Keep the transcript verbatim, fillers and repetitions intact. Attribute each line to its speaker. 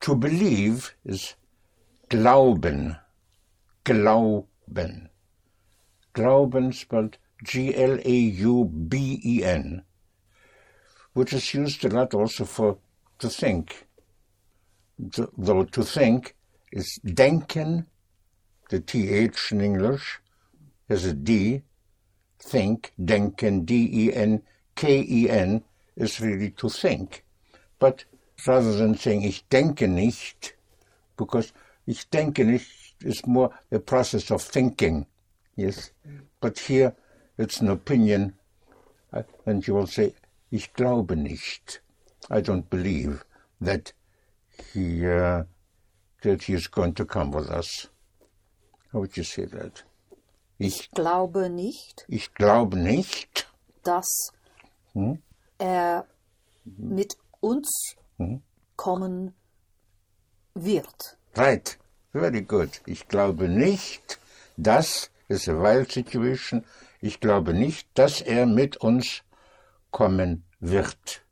Speaker 1: To believe is glauben, glauben. Glauben spelled G L A U B E N, which is used a lot also for to think. Though to think is denken, the T H in English has a D, think, denken, D E N K E N is really to think. But rather than saying ich denke nicht, because ich denke nicht is more a process of thinking, yes. But here it's an opinion, and you will say ich glaube nicht. I don't believe that he uh, that he is going to come with us. How would you say that?
Speaker 2: Ich glaube nicht.
Speaker 1: Ich glaube nicht,
Speaker 2: dass
Speaker 1: hm?
Speaker 2: er mit uns
Speaker 1: hm?
Speaker 2: kommen wird.
Speaker 1: Right, very good. Ich glaube nicht, dass, is a while situation, ich glaube nicht, dass er mit uns kommen wird.